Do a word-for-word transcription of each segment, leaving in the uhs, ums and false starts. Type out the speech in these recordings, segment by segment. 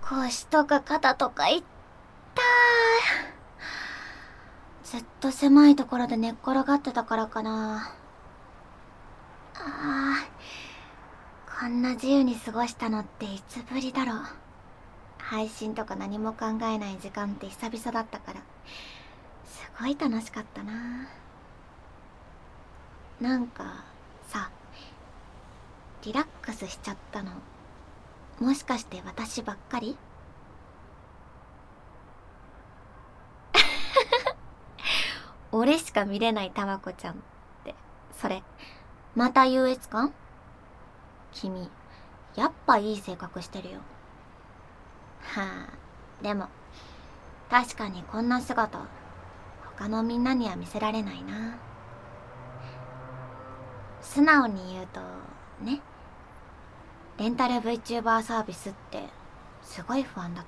腰とか肩とか痛い。ずっと狭いところで寝っ転がってたからかな。あー、こんな自由に過ごしたのっていつぶりだろう。配信とか何も考えない時間って久々だったから、すごい楽しかったな。なんかさ、リラックスしちゃったの、もしかして私ばっかり？俺しか見れないたまこちゃんって、それまた優越感？君やっぱいい性格してるよ。はあ、でも確かにこんな姿他のみんなには見せられないな。素直に言うとね、レンタル VTuber サービスってすごい不安だった。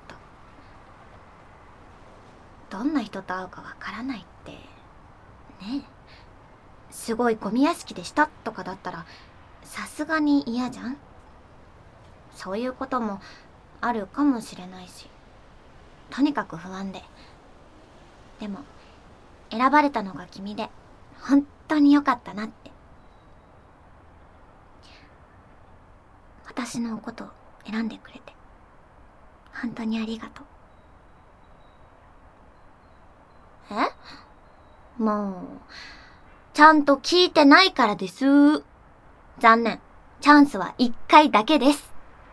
どんな人と会うかわからないってね。すごいゴミ屋敷でしたとかだったらさすがに嫌じゃん。そういうこともあるかもしれないし、とにかく不安で。でも選ばれたのが君で本当に良かったなって。私のこと選んでくれて本当にありがとう。え？もうちゃんと聞いてないからです。残念、チャンスはいっかいだけです。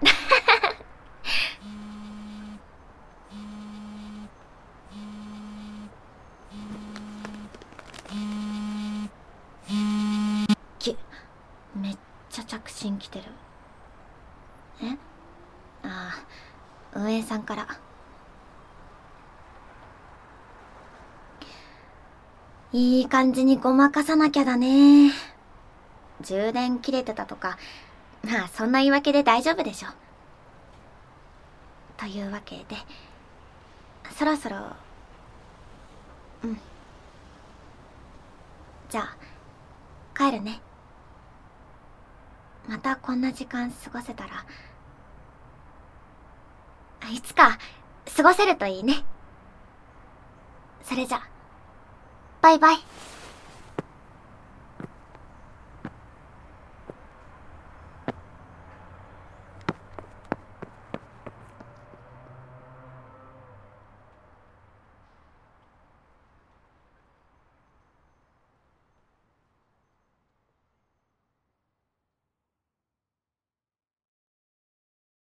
き、めっちゃ着信来てる。え？ああ、運営さんから。いい感じにごまかさなきゃだね。充電切れてたとか、まあそんな言い訳で大丈夫でしょ。というわけで、そろそろ、うん。じゃあ、帰るね。またこんな時間過ごせたら、いつか過ごせるといいね。それじゃ、バイバイ。